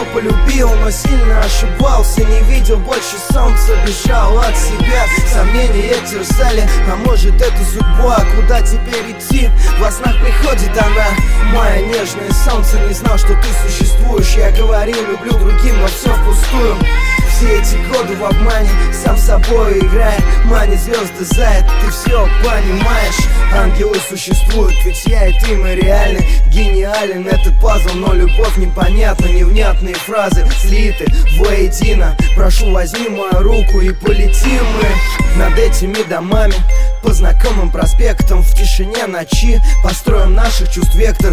полюбил, но сильно ошибался. Не видел больше солнца, бежал от себя. Сомнения терзали, а может это судьба. Куда теперь идти? Во снах приходит она. Мое нежное солнце, не знал, что ты существуешь. Я говорил, люблю другим, но все впустую. Все эти годы в обмане, сам собой играя, манит звезды заяц, ты все понимаешь. Ангелы существуют, ведь я и ты, мы реальны. Гениален этот пазл, но любовь непонятна. Невнятные фразы слиты воедино. Прошу, возьми мою руку и полетим мы над этими домами, по знакомым проспектам, в тишине ночи построим наших чувств вектор.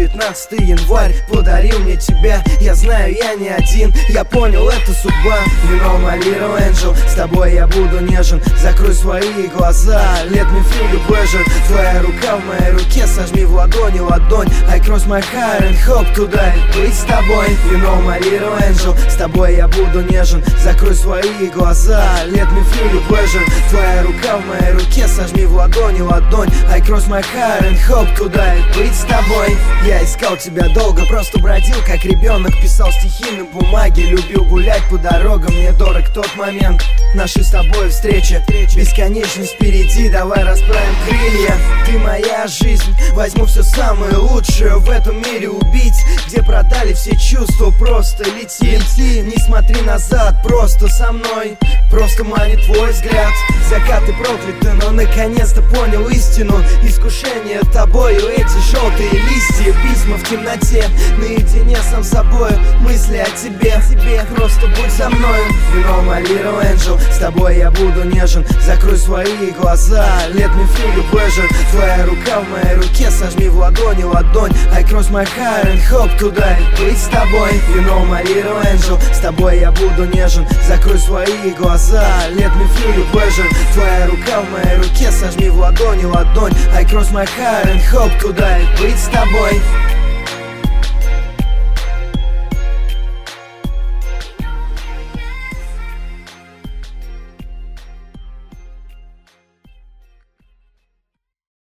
19 январь подарил мне тебя. Я знаю, я не один, я понял, это судьба. You know my little angel, с тобой я буду нежен. Закрой свои глаза, let me feel your pleasure. Твоя рука в моей руке, сожми в ладони ладонь. I cross my heart and hope туда быть с тобой. You know my little angel, с тобой я буду нежен. Закрой свои глаза, let me feel your pleasure. Твоя рука в моей руке, сожми в ладони ладонь. I cross my heart and hope туда быть с тобой. Я искал тебя долго, просто бродил как ребенок. Писал стихи на бумаге, любил гулять по дорогам. Мне дорог тот момент нашей с тобой встречи. Бесконечность впереди, давай расправим крылья. Ты моя жизнь, возьму все самое лучшее в этом мире убить, где продали все чувства, просто лети. Не смотри назад, просто со мной, просто манит твой взгляд. Закаты прокляты, но наконец-то понял истину. Искушение тобою, эти желтые листья. Письма в темноте, наедине сам собой. Мысли о тебе, просто будь со мной. You know my little angel, с тобой я буду нежен. Закрой свои глаза, let me feel your pleasure. Твоя рука в моей руке, сожми в ладони ладонь. I cross my heart and hope туда быть с тобой. You know my little angel, с тобой я буду нежен. Закрой свои глаза, let me feel your pleasure. Твоя рука в моей руке, сожми в ладони ладонь. I cross my heart and hope туда быть с тобой.